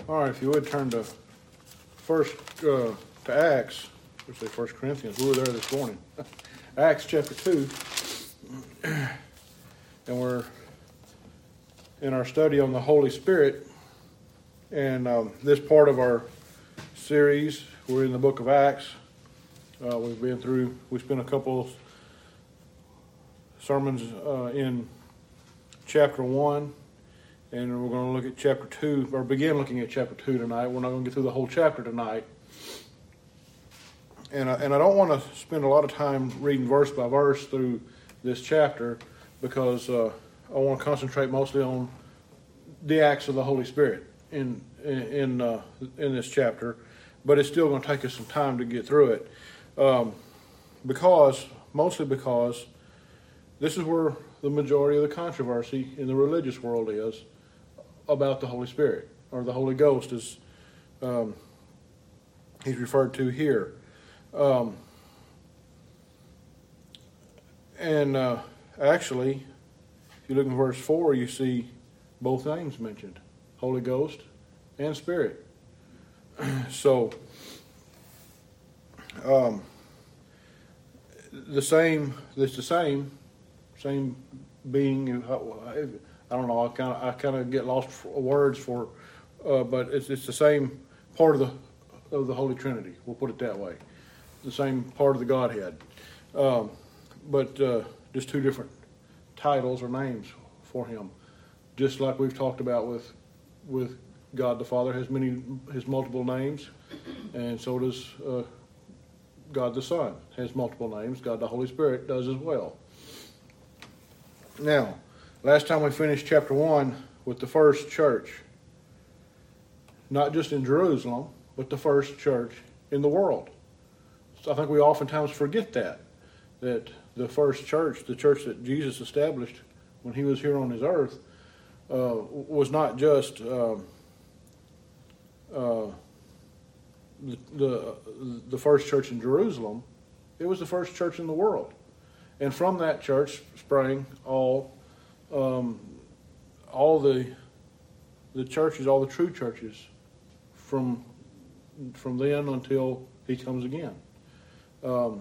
All right, if you would turn to to Acts, we say 1 Corinthians. We were there this morning. Acts chapter 2, and we're in our study on the Holy Spirit. And this part of our series, we're in the book of Acts. We spent a couple sermons in chapter 1. And we're going to look at chapter 2, or begin looking at chapter 2 tonight. We're not going to get through the whole chapter tonight. And I don't want to spend a lot of time reading verse by verse through this chapter, because I want to concentrate mostly on the acts of the Holy Spirit in this chapter. But it's still going to take us some time to get through it, mostly because this is where the majority of the controversy in the religious world is about the Holy Spirit, or the Holy Ghost, as he's referred to here. Actually, if you look in verse 4, you see both names mentioned, Holy Ghost and Spirit. So, it's the same being. I don't know. I kind of get lost for words for, but it's the same part of the Holy Trinity. We'll put it that way. The same part of the Godhead, but just two different titles or names for Him. Just like we've talked about with God the Father has multiple names, and so does God the Son has multiple names. God the Holy Spirit does as well. Now, last time we finished chapter 1 with the first church, not just in Jerusalem, but the first church in the world. So I think we oftentimes forget that the first church, the church that Jesus established when He was here on His earth, was not just the first church in Jerusalem. It was the first church in the world. And from that church sprang all the churches, all the true churches, from then until He comes again. The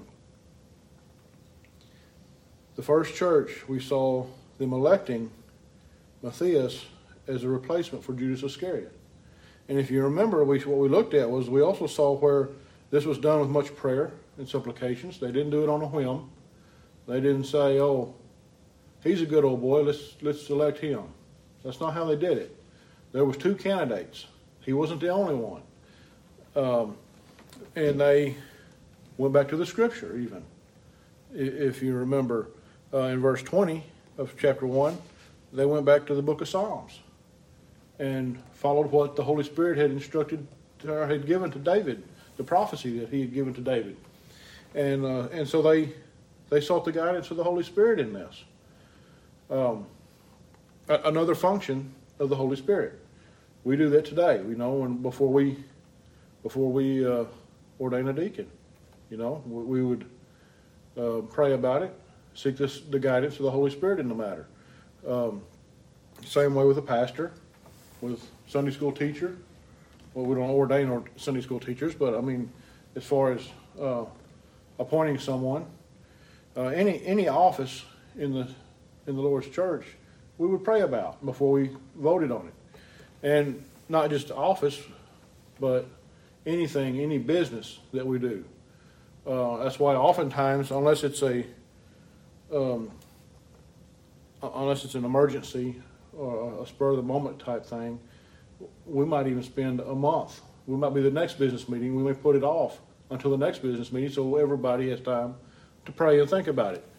first church, we saw them electing Matthias as a replacement for Judas Iscariot. And if you remember, what we looked at was we also saw where this was done with much prayer and supplications. They didn't do it on a whim. They didn't say, "Oh, he's a good old boy, let's select him." That's not how they did it. There was two candidates. He wasn't the only one. And they went back to the Scripture even. If you remember, in verse 20 of chapter 1, they went back to the book of Psalms and followed what the Holy Spirit had instructed or had given to David, the prophecy that He had given to David. And so they sought the guidance of the Holy Spirit in this. Another function of the Holy Spirit. We do that today. We know, and before we ordain a deacon, we would pray about it, seek the guidance of the Holy Spirit in the matter. Same way with a pastor, with Sunday school teacher. Well, we don't ordain Sunday school teachers, but I mean, as far as appointing someone, any office in the Lord's church, we would pray about before we voted on it. And not just office, but any business that we do. That's why oftentimes, unless it's an emergency or a spur of the moment type thing, we might even spend a month. We might be the next business meeting. We may put it off until the next business meeting so everybody has time to pray and think about it.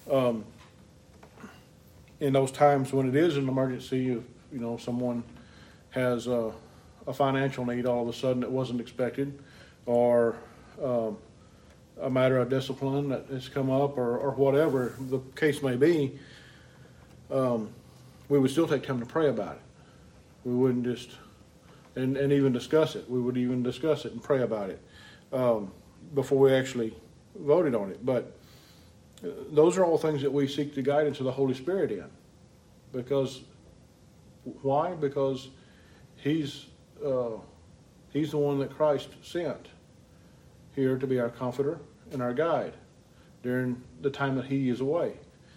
In those times when it is an emergency, if someone has a financial need all of a sudden that wasn't expected, or a matter of discipline that has come up, or whatever the case may be, we would still take time to pray about it. We wouldn't just and even discuss it. We would even discuss it and pray about it before we actually voted on it. But those are all things that we seek the guidance of the Holy Spirit in. Because why? Because He's He's the one that Christ sent here to be our comforter and our guide during the time that he is away.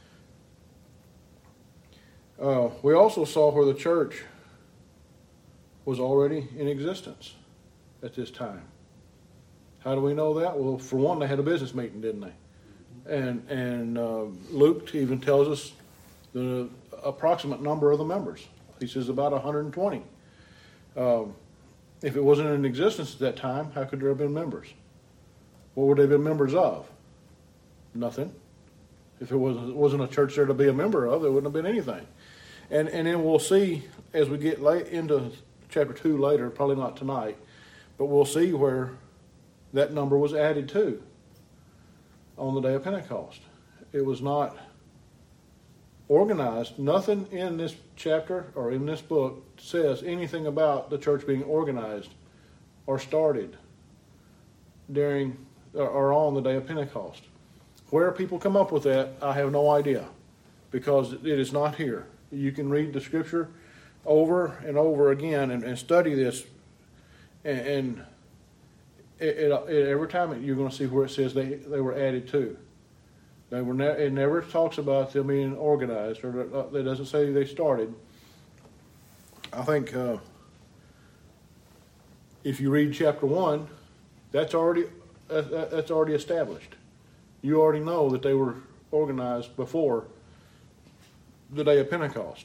We also saw where the church was already in existence at this time. How do we know that? Well, for one, they had a business meeting, didn't they? And Luke even tells us the approximate number of the members. He says about 120. If it wasn't in existence at that time, how could there have been members? What would they have been members of? Nothing. If it wasn't a church there to be a member of, there wouldn't have been anything. And then we'll see as we get late into chapter 2 later, probably not tonight, but we'll see where that number was added to on the day of Pentecost. It was not organized. Nothing in this chapter or in this book says anything about the church being organized or started during or on the day of Pentecost. Where people come up with that, I have no idea, because it is not here. You can read the scripture over and over again and study this, and every time you're going to see where it says they were added to. It never talks about them being organized, or it doesn't say they started. I think if you read chapter 1, that's already established. You already know that they were organized before the day of Pentecost.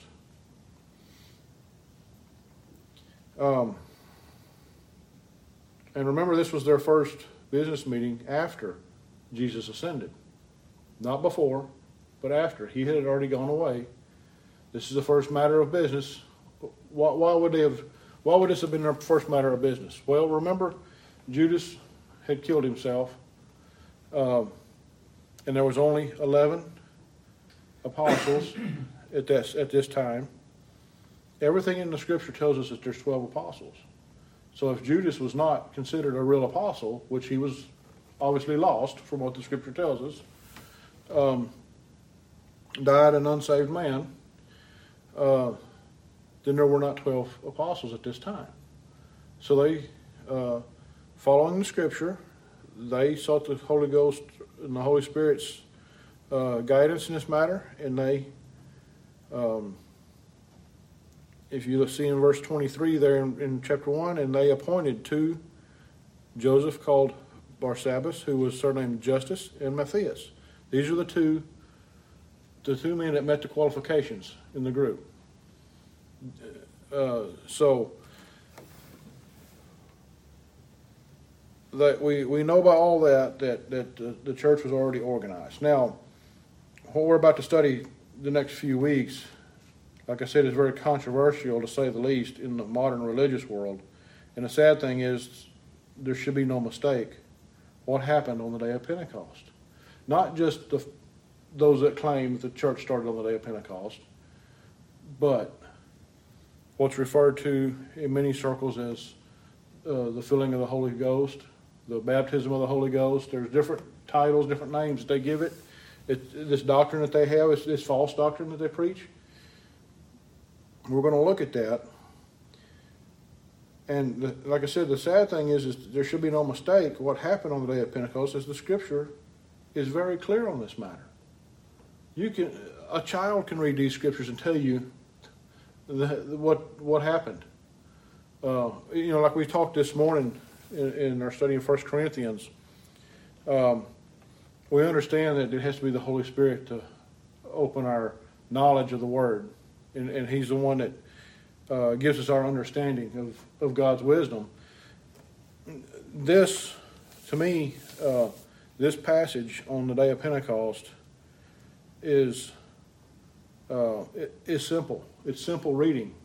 And remember, this was their first business meeting after Jesus ascended. Not before, but after. He had already gone away. This is the first matter of business. Why would this have been their first matter of business? Well, remember, Judas had killed himself, and there was only 11 apostles at this time. Everything in the scripture tells us that there's 12 apostles. So if Judas was not considered a real apostle, which he was obviously lost from what the scripture tells us, died an unsaved man, then there were not 12 apostles at this time. So they, following the scripture, they sought the Holy Ghost and the Holy Spirit's guidance in this matter, and they, if you see in verse 23 there in chapter 1, and they appointed two, Joseph called Barsabbas, who was surnamed Justus, and Matthias. These are the two men that met the qualifications in the group. So that we know by all that the church was already organized. Now, what we're about to study the next few weeks, like I said, is very controversial, to say the least, in the modern religious world. And the sad thing is, there should be no mistake what happened on the day of Pentecost. Not just those that claim the church started on the day of Pentecost, but what's referred to in many circles as the filling of the Holy Ghost, the baptism of the Holy Ghost. There's different titles, different names that they give it. This doctrine that they have, is this false doctrine that they preach. We're going to look at that. And like I said, the sad thing is there should be no mistake. What happened on the day of Pentecost is the scripture is very clear on this matter. A child can read these scriptures and tell you what happened. Like we talked this morning in our study in 1 Corinthians, we understand that it has to be the Holy Spirit to open our knowledge of the Word. And He's the one that gives us our understanding of God's wisdom. This, to me, this passage on the day of Pentecost is simple. It's simple reading.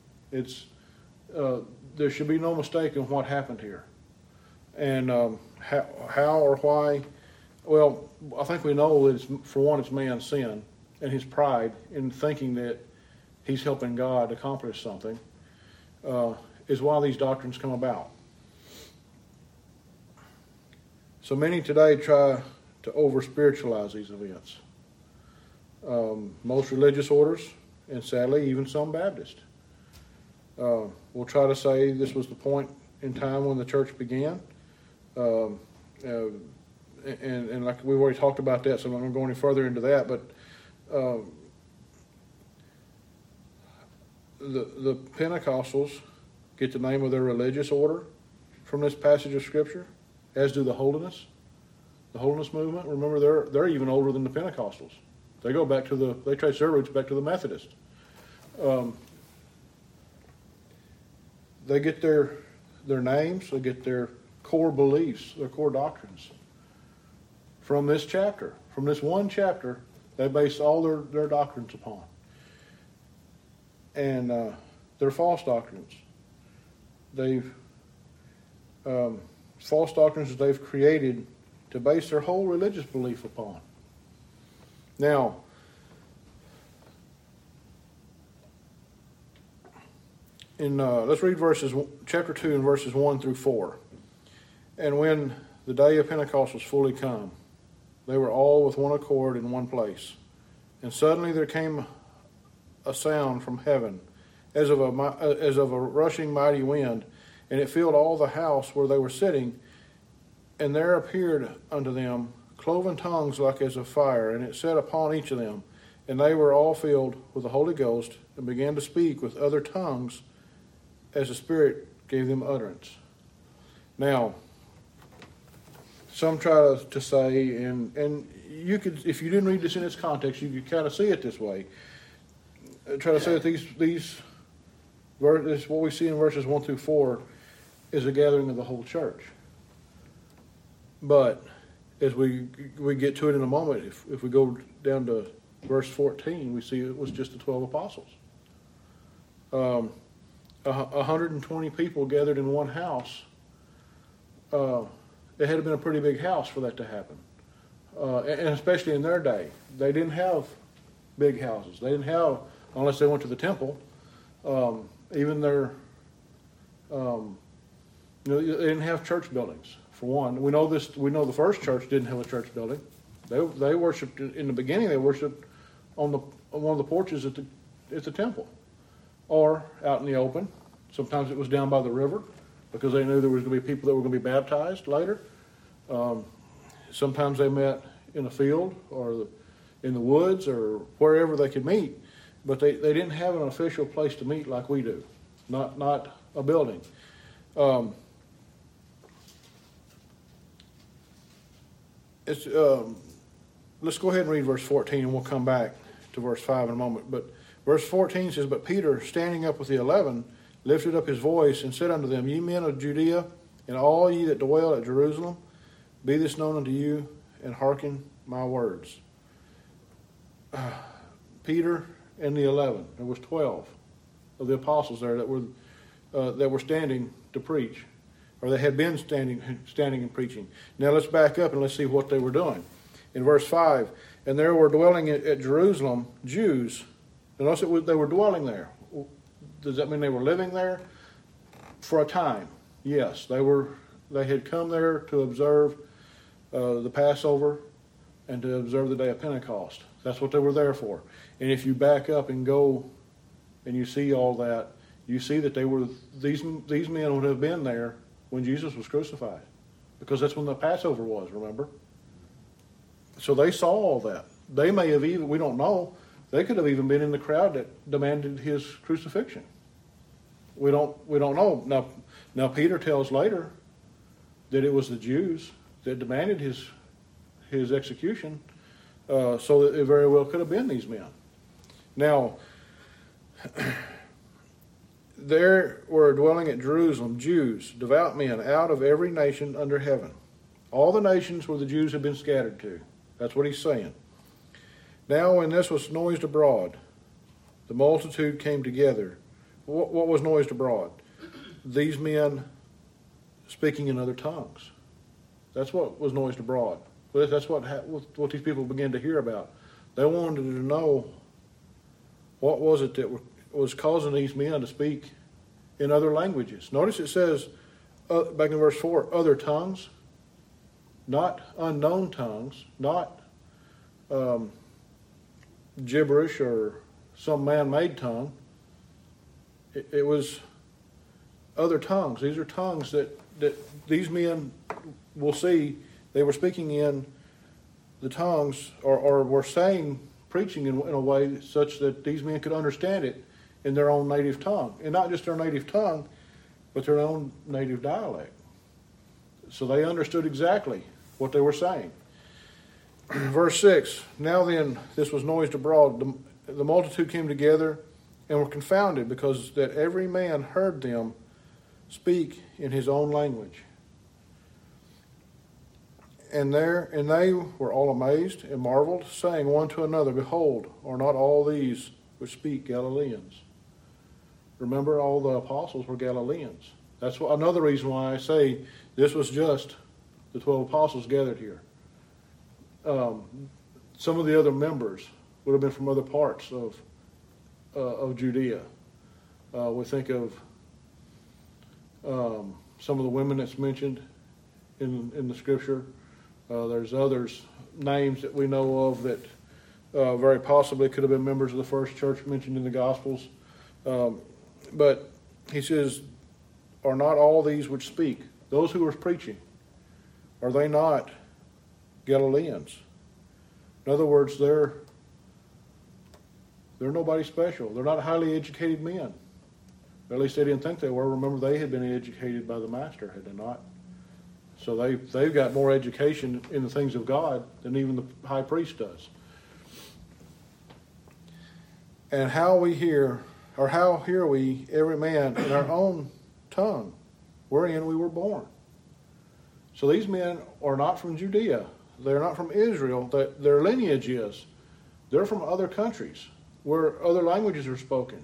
There should be no mistake in what happened here. And how or why, well, I think we know that for one, it's man's sin and his pride in thinking that he's helping God accomplish something, is why these doctrines come about. So many today try to over-spiritualize these events. Most religious orders, and sadly even some Baptists, We'll try to say this was the point in time when the church began. And like we've already talked about that, so I'm not going to go any further into that. But the Pentecostals get the name of their religious order from this passage of Scripture, as do the Holiness movement. Remember, they're even older than the Pentecostals. They go back to they trace their roots back to the Methodists. They get their names, they get their core beliefs, their core doctrines from this chapter. From this one chapter, they base all their doctrines upon. And they're false doctrines. False doctrines that they've created to base their whole religious belief upon. Now, let's read chapter 2 and verses 1 through 4. And when the day of Pentecost was fully come, they were all with one accord in one place. And suddenly there came a sound from heaven, as of a rushing mighty wind, and it filled all the house where they were sitting. And there appeared unto them cloven tongues like as of fire, and it sat upon each of them. And they were all filled with the Holy Ghost, and began to speak with other tongues, as the Spirit gave them utterance. Now, some try to say, and you could, if you didn't read this in its context, you could kind of see it this way. Try to say that these verses, what we see in verses 1 through 4, is a gathering of the whole church. But as we get to it in a moment, if we go down to verse 14, we see it was just the 12 apostles. 120 people gathered in one house. It had been a pretty big house for that to happen. And especially in their day. They didn't have big houses. They didn't have, unless they went to the temple, even their, they didn't have church buildings, for one. We know the first church didn't have a church building. They worshipped, in the beginning, they worshipped on one of the porches at the temple, or out in the open. Sometimes it was down by the river, because they knew there was going to be people that were going to be baptized later. Sometimes they met in a field or in the woods or wherever they could meet, but they didn't have an official place to meet like we do, not a building. Let's go ahead and read verse 14, and we'll come back to verse 5 in a moment. But verse 14 says, "But Peter, standing up with the 11, lifted up his voice and said unto them, Ye men of Judea, and all ye that dwell at Jerusalem, be this known unto you, and hearken my words." Peter and the 11, there was 12 of the apostles there that were standing to preach, or they had been standing and preaching. Now let's back up and let's see what they were doing. In verse 5, "And there were dwelling at Jerusalem Jews." And notice they were dwelling there. Does that mean they were living there? For a time, yes. They had come there to observe the Passover and to observe the day of Pentecost. That's what they were there for. And if you back up and go and you see all that, you see that these men would have been there when Jesus was crucified, because that's when the Passover was, remember? So they saw all that. They may have even, we don't know, they could have even been in the crowd that demanded his crucifixion. We don't know. Now Peter tells later that it was the Jews that demanded his execution, so that it very well could have been these men. Now, there were dwelling at Jerusalem Jews, devout men, out of every nation under heaven. All the nations where the Jews had been scattered to. That's what he's saying. Now when this was noised abroad, the multitude came together. What was noised abroad? These men speaking in other tongues. That's what was noised abroad. That's what these people began to hear about. They wanted to know what was it that was causing these men to speak in other languages. Notice it says, back in verse 4, other tongues, not unknown tongues, not gibberish or some man-made tongue. It was other tongues. These are tongues that these men will see. They were speaking in the tongues, or were saying, preaching in a way such that these men could understand it in their own native tongue. And not just their native tongue, but their own native dialect. So they understood exactly what they were saying. Verse 6, now then, this was noised abroad. The multitude came together and were confounded, because that every man heard them speak in his own language. And they were all amazed and marveled, saying one to another, behold, are not all these which speak Galileans? Remember, all the apostles were Galileans. That's another reason why I say this was just the 12 apostles gathered here. Some of the other members would have been from other parts of Judea. We think of some of the women that's mentioned in the scripture. There's others, names that we know of that very possibly could have been members of the first church mentioned in the Gospels. But he says, are not all these which speak, those who are preaching, are they not Galileans? In other words, they're nobody special. They're not highly educated men. Or at least they didn't think they were. Remember, they had been educated by the Master, had they not? So they've got more education in the things of God than even the high priest does. And how hear we every man in our own tongue, wherein we were born? So these men are not from Judea. They're not from Israel. Their lineage is. They're from other countries where other languages are spoken.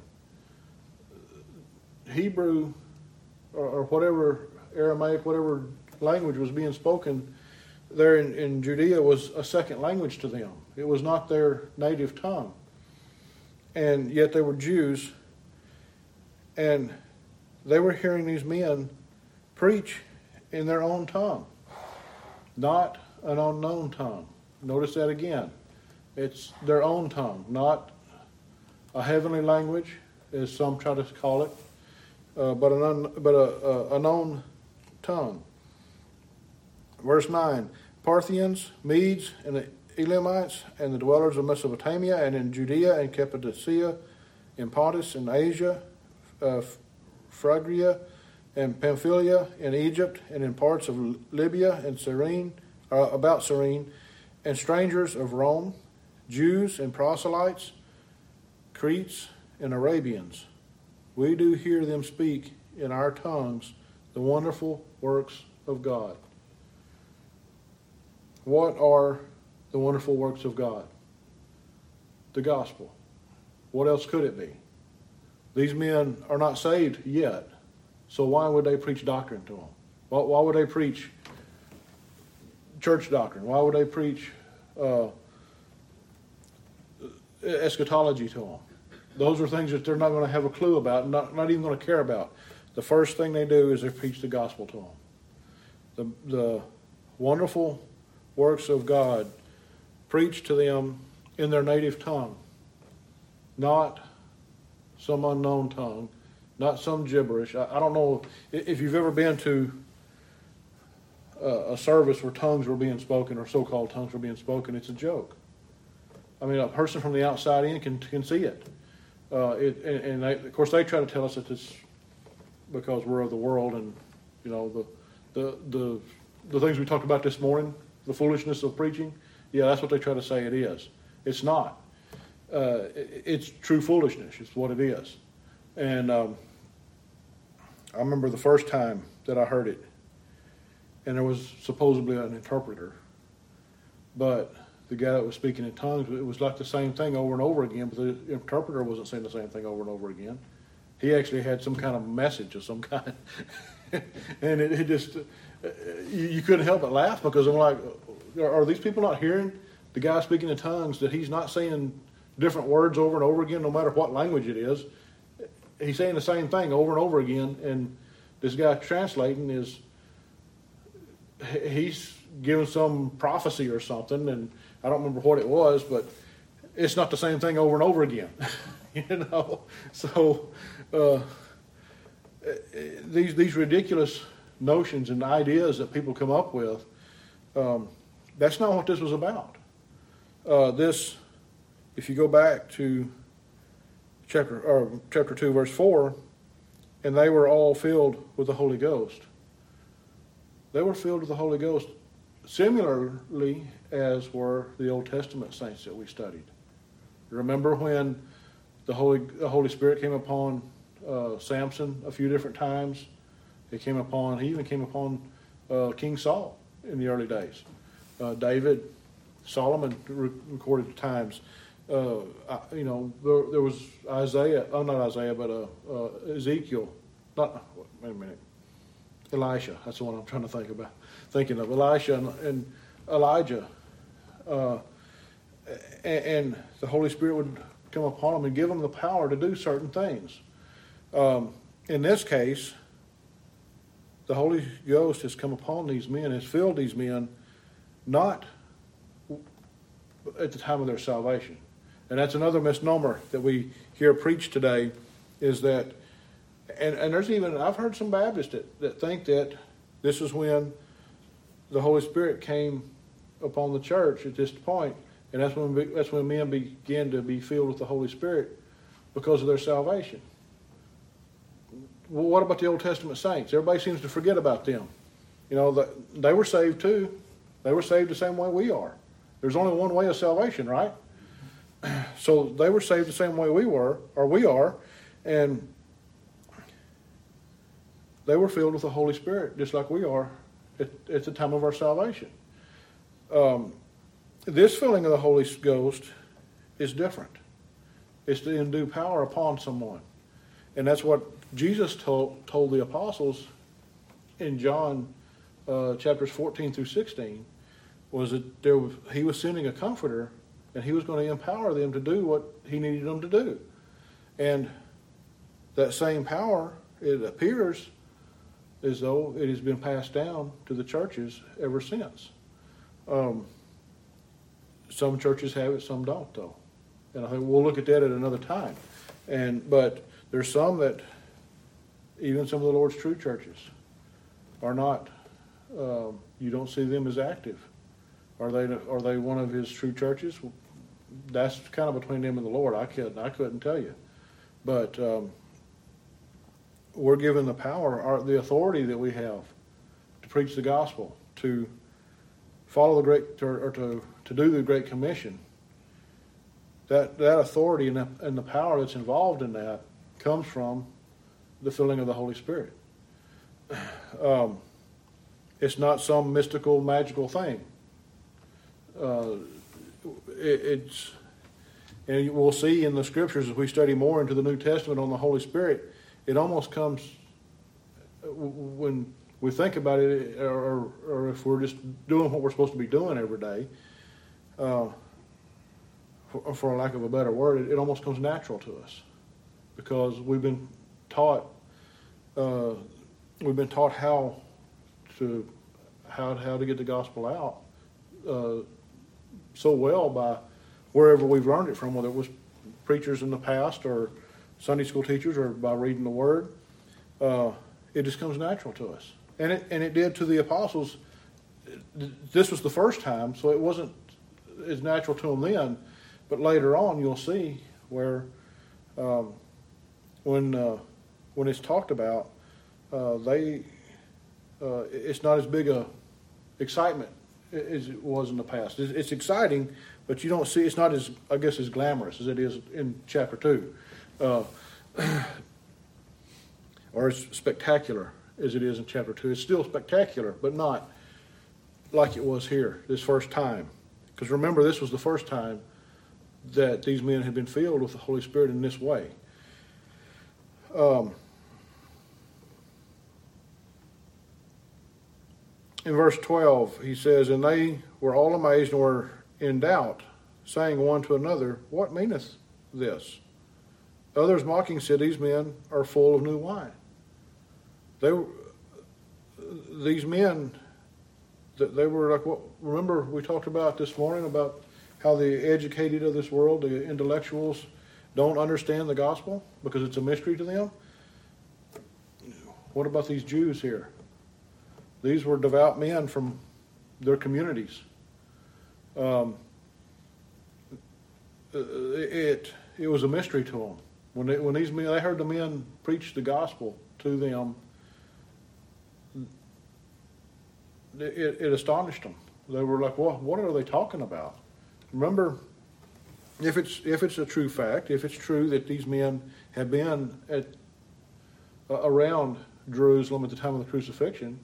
Hebrew or whatever, Aramaic, whatever language was being spoken there in Judea was a second language to them. It was not their native tongue. And yet they were Jews, and they were hearing these men preach in their own tongue, not an unknown tongue. Notice that again. It's their own tongue, not a heavenly language, as some try to call it, but a known tongue. Verse 9, Parthians, Medes, and the Elamites, and the dwellers of Mesopotamia, and in Judea and Cappadocia, in Pontus and Asia, Phrygia and Pamphylia, in Egypt, and in parts of Libya and Cyrene, about Cyrene, and strangers of Rome, Jews and proselytes, Cretes and Arabians. We do hear them speak in our tongues the wonderful works of God. What are the wonderful works of God? The gospel. What else could it be? These men are not saved yet, so why would they preach doctrine to them? Why would they preach church doctrine? Why would they preach eschatology to them? Those are things that they're not going to have a clue about, not even going to care about. The first thing they do is they preach the gospel to them. The wonderful works of God preached to them in their native tongue, not some unknown tongue, not some gibberish. I don't know if you've ever been to a service where tongues were being spoken, or so-called tongues were being spoken. It's a joke. I mean, a person from the outside in can see it. Of course, they try to tell us that it's because we're of the world, and you know the things we talked about this morning, the foolishness of preaching. Yeah, that's what they try to say it is. It's not. It's true foolishness. It's what it is. And I remember the first time that I heard it, and there was supposedly an interpreter, but the guy that was speaking in tongues, it was like the same thing over and over again, but the interpreter wasn't saying the same thing over and over again. He actually had some kind of message of some kind. And it just, you couldn't help but laugh, because I'm like, are these people not hearing the guy speaking in tongues, that he's not saying different words over and over again, no matter what language it is? He's saying the same thing over and over again, and this guy translating he's giving some prophecy or something, and I don't remember what it was, but it's not the same thing over and over again. You know? So, these ridiculous notions and ideas that people come up with, that's not what this was about. If you go back to chapter 2, verse 4, and they were all filled with the Holy Ghost. They were filled with the Holy Ghost similarly as were the Old Testament saints that we studied. Remember when the Holy Spirit came upon Samson a few different times? He even came upon King Saul in the early days. David, Solomon recorded times. There was Ezekiel. Elisha. That's the one I'm thinking of. Elisha and Elijah. And the Holy Spirit would come upon them and give them the power to do certain things. In this case, the Holy Ghost has come upon these men, has filled these men, not at the time of their salvation. And that's another misnomer that we hear preached today, is that, and there's even, I've heard some Baptists that think that this is when the Holy Spirit came upon the church at this point, and that's when men began to be filled with the Holy Spirit because of their salvation. Well, what about the Old Testament saints? Everybody seems to forget about them. They were saved too. They were saved the same way we are. There's only one way of salvation, right? So they were saved the same way we are, and they were filled with the Holy Spirit just like we are at the time of our salvation. This filling of the Holy Ghost is different. It's to endue power upon someone. And that's what Jesus told the apostles in John chapters 14 through 16, was that he was sending a comforter, and he was going to empower them to do what he needed them to do. And that same power, it appears as though it has been passed down to the churches ever since. Some churches have it, some don't, though. And I think we'll look at that at another time. But there's some that, even some of the Lord's true churches, are not. You don't see them as active. Are they one of His true churches? That's kind of between them and the Lord. I couldn't tell you. But we're given the power, the authority that we have to preach the gospel, to follow to do the Great Commission. That authority and the power that's involved in that comes from the filling of the Holy Spirit. It's not some mystical, magical thing. And we'll see in the Scriptures as we study more into the New Testament on the Holy Spirit, it almost comes, when we think about it, or if we're just doing what we're supposed to be doing every day, for lack of a better word, it almost comes natural to us, because we've been taught how to get the gospel out so well by wherever we've learned it from, whether it was preachers in the past or Sunday school teachers or by reading the Word. It just comes natural to us, and it did to the apostles. This was the first time, so it wasn't as natural to them then. But later on, you'll see where when it's talked about, it's not as big a excitement as it was in the past. It's exciting, but you don't see, it's not as, I guess, as glamorous as it is in chapter 2, or as spectacular as it is in chapter 2. It's still spectacular, but not like it was here this first time. Because remember, this was the first time that these men had been filled with the Holy Spirit in this way. In verse 12, he says, "And they were all amazed and were in doubt, saying one to another, What meaneth this? Others mocking said, These men are full of new wine." These men, they were like, what? Remember we talked about this morning about how the educated of this world, the intellectuals, don't understand the gospel because it's a mystery to them. what about these Jews here? These were devout men from their communities. It was a mystery to them. When these men, they heard the men preach the gospel to them, it astonished them. They were like, well, what are they talking about? Remember, if it's a true fact, if it's true that these men have been around Jerusalem at the time of the crucifixion,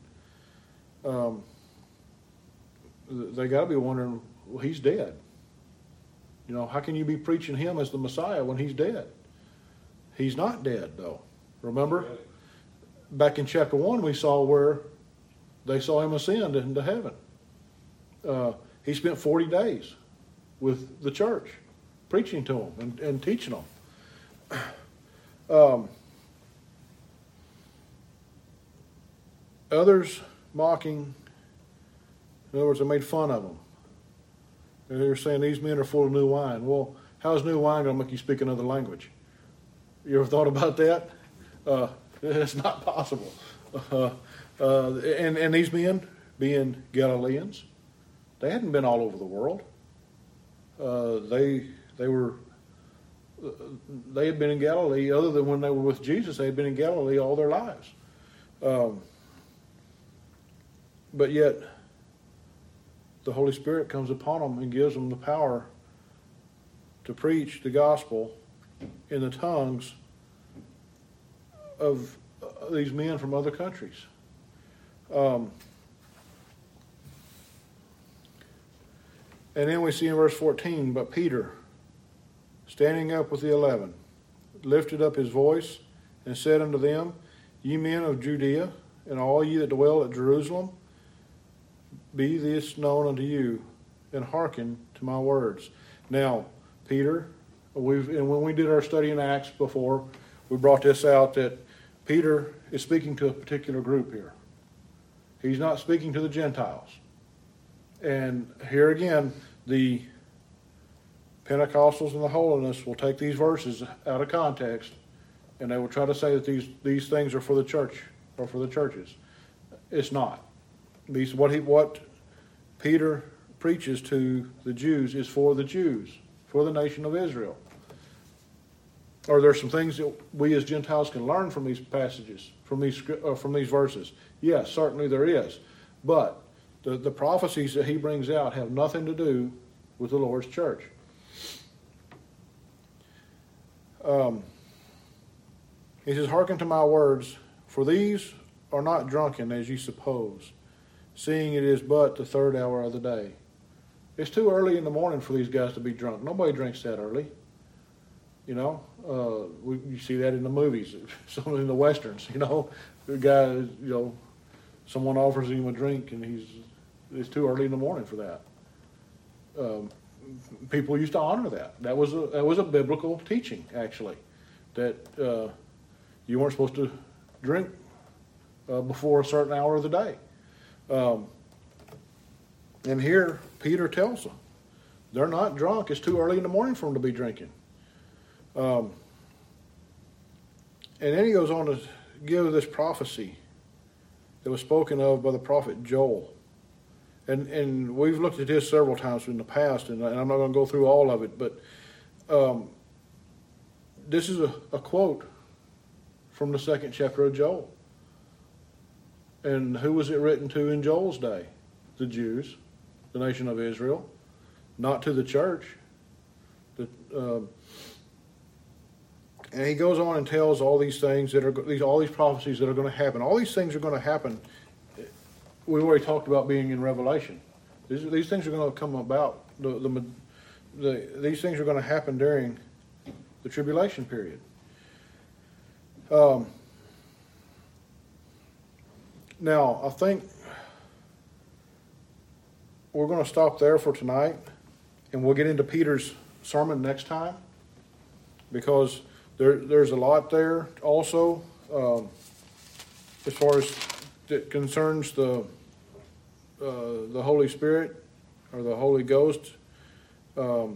they got to be wondering, well, he's dead. You know, how can you be preaching him as the Messiah when he's dead? He's not dead, though. Remember? Back in chapter 1, we saw where they saw him ascend into heaven. He spent 40 days with the church, preaching to them and teaching them. Others mocking, in other words, they made fun of them. And they were saying, these men are full of new wine. Well, how's new wine going to make you speak another language? You ever thought about that? It's not possible. And these men, being Galileans, they hadn't been all over the world. They had been in Galilee, other than when they were with Jesus. They had been in Galilee all their lives. But yet, the Holy Spirit comes upon them and gives them the power to preach the gospel in the tongues of these men from other countries. And then we see in verse 14, but Peter, standing up with the 11, lifted up his voice and said unto them, Ye men of Judea, and all ye that dwell at Jerusalem, be this known unto you, and hearken to my words. Now, Peter, and when we did our study in Acts before, we brought this out that Peter is speaking to a particular group here. He's not speaking to the Gentiles. And here again, the Pentecostals and the Holiness will take these verses out of context, and they will try to say that these things are for the church or for the churches. It's not. What Peter preaches to the Jews is for the Jews, for the nation of Israel. Are there some things that we as Gentiles can learn from these passages, from these verses? Yes, certainly there is. But the prophecies that he brings out have nothing to do with the Lord's church. He says, hearken to my words, for these are not drunken as ye suppose, seeing it is but the third hour of the day. It's too early in the morning for these guys to be drunk. Nobody drinks that early. You know, you see that in the movies, some in the westerns. You know, the guy, someone offers him a drink, and it's too early in the morning for that. People used to honor that. That was a biblical teaching, actually, that you weren't supposed to drink before a certain hour of the day. And here, Peter tells them, they're not drunk. It's too early in the morning for them to be drinking. And then he goes on to give this prophecy that was spoken of by the prophet Joel. And we've looked at this several times in the past, and I'm not going to go through all of it, but this is a quote from the second chapter of Joel. And who was it written to in Joel's day? The Jews, the nation of Israel, not to the church. And he goes on and tells all these things all these prophecies that are going to happen. All these things are going to happen. We've already talked about being in Revelation. These things are going to come about. These things are going to happen during the tribulation period. Now, I think we're going to stop there for tonight, and we'll get into Peter's sermon next time, because there's a lot there also as far as that concerns the Holy Spirit or the Holy Ghost, and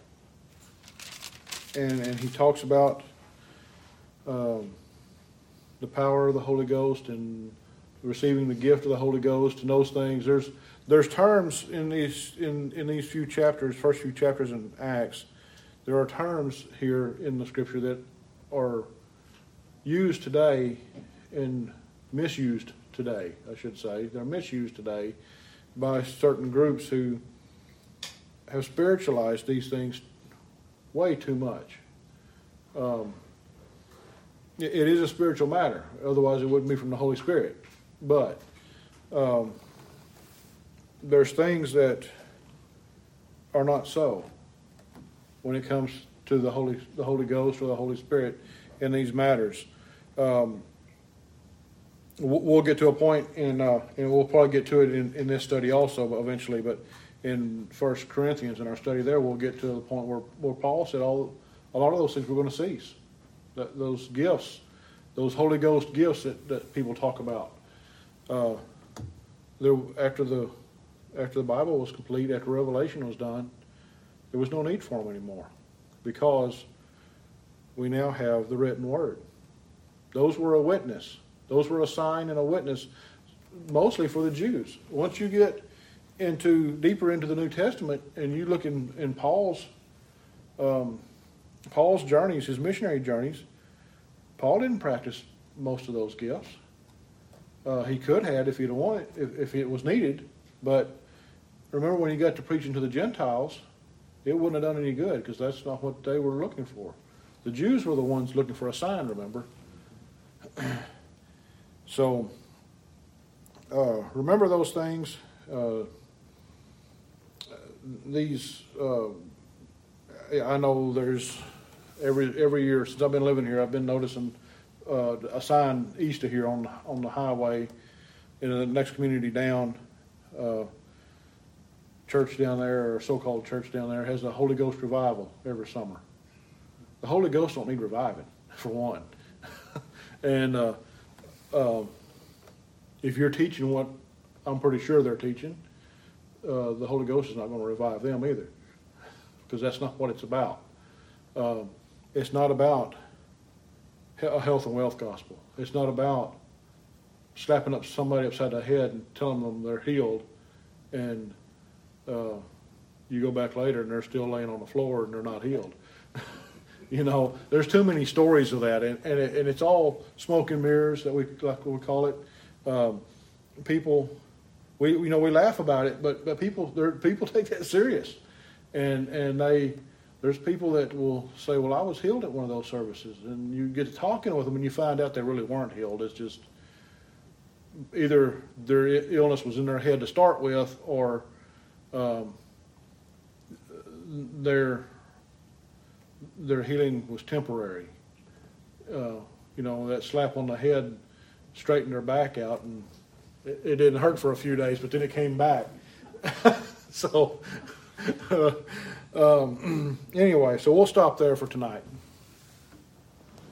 he talks about the power of the Holy Ghost and receiving the gift of the Holy Ghost and those things. There's terms in these few chapters, first few chapters in Acts. There are terms here in the Scripture that are used today and misused today, I should say. They're misused today by certain groups who have spiritualized these things way too much. It is a spiritual matter. Otherwise, it wouldn't be from the Holy Spirit. But there's things that are not so when it comes to the Holy Ghost or the Holy Spirit in these matters. We'll get to a point, and we'll probably get to it in this study also eventually. But in 1 Corinthians, in our study there, we'll get to the point where Paul said a lot of those things we're going to cease. Those gifts, those Holy Ghost gifts that people talk about. After the Bible was complete, after Revelation was done, there was no need for them anymore, because we now have the written word. Those were a witness. Those were a sign and a witness, mostly for the Jews. Once you get deeper into the New Testament, and you look in Paul's journeys, his missionary journeys, Paul didn't practice most of those gifts. He could have if he'd wanted, if it was needed. But remember, when he got to preaching to the Gentiles, it wouldn't have done any good, because that's not what they were looking for. The Jews were the ones looking for a sign, remember? So, remember those things. I know there's every year since I've been living here, I've been noticing a sign east of here on the highway in the next community down. Church down there, or so-called church down there, has a Holy Ghost revival every summer. The Holy Ghost don't need reviving, for one. And if you're teaching what I'm pretty sure they're teaching, the Holy Ghost is not going to revive them either, because that's not what it's about. It's not about a health and wealth gospel. It's not about slapping up somebody upside the head and telling them they're healed, and you go back later and they're still laying on the floor and they're not healed. There's too many stories of that, and it's all smoke and mirrors, that we call it. People, we laugh about it, but people take that serious, and there's people that will say, well, I was healed at one of those services, and you get to talking with them and you find out they really weren't healed. It's just either their illness was in their head to start with, or their healing was temporary. That slap on the head straightened their back out, and it didn't hurt for a few days, but then it came back. So anyway, so we'll stop there for tonight.